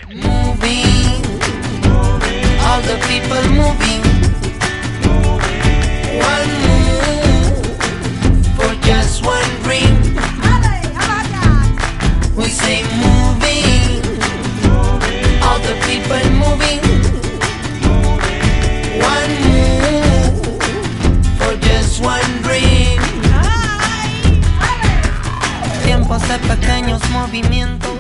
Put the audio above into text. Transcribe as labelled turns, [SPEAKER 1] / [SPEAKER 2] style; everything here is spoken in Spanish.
[SPEAKER 1] Moving, all the people moving. One move for just one dream. We say moving, all the people moving. One move for just one dream. Tiempos de pequeños movimientos.